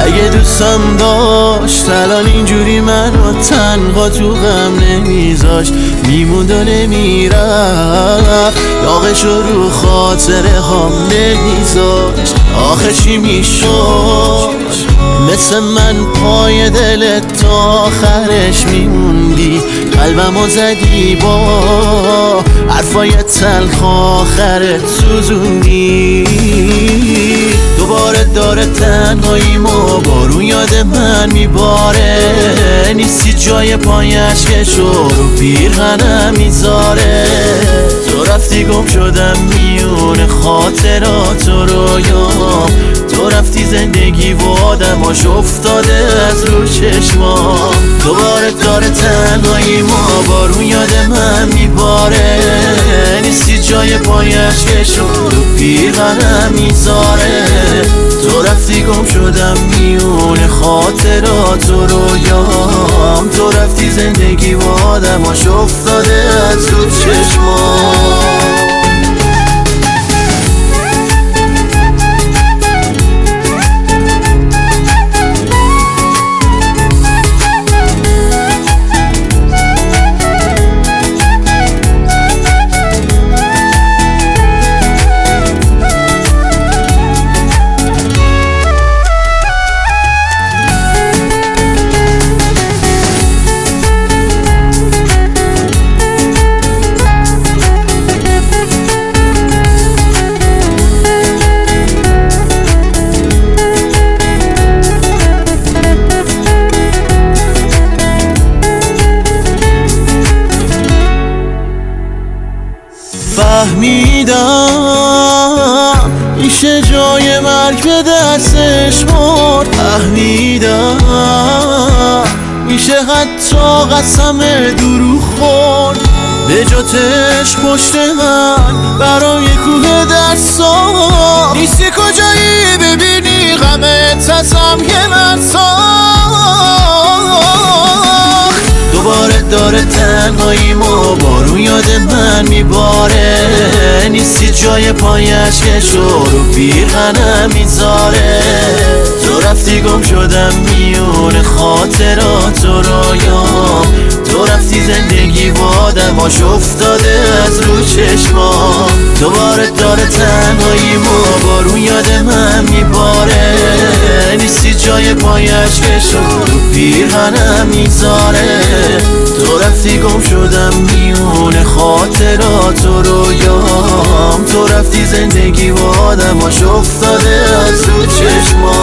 اگه دوستم داشت الان اینجوری منو تنها تو غم نمیذاش، میموند و نمیرفت، داغش رو خاطره هم نمیذاش. آخه چی میشد مثل من پای دلت تا آخرش میموندی، قلبمو زدی با حرفای تلخ آخرت سوزوندی. دوباره داره تنهاییمو بارون یاد من میباره، نیستی جای پای عشقش رو پیرهنم میذاره. تو رفتی گم شدم میون خاطرات و رویام، تو رفتی زندگی و آدماش افتاده از رو چشمام. دوباره داره تنهاییمو بارون یاد من میباره، نیستی جای پای عشقش رو پیرهنم میذاره. تو رفتی گم شدم میون خاطرات و رویام، تو رفتی زندگی و آدماش افتاده از رو چشمام. فهمیدم میشه جای مرگ به دستش مرد، فهمیدم میشه حتی قسم دروغ خورد. به جاتش پشت من برای کوه درسا، نیستی کجایی ببینی غمت ازم که من ساخت. دوباره داره تنهاییمو بارون یاد من میباره، نیستی جای پای عشقش رو پیرهنم میذاره. تو رفتی گم شدم میون خاطرات و رویام، تو رفتی زندگی و آدماش افتاده از رو چشمام. دوباره داره تنهاییمو بارون یاد من میباره، نیستی جای پای عشقش رو پیرهنم میذاره. تو رفتی گم شدم میون خاطرات و رویام، تو رفتی زندگی و آدماش افتاده از رو چشمام.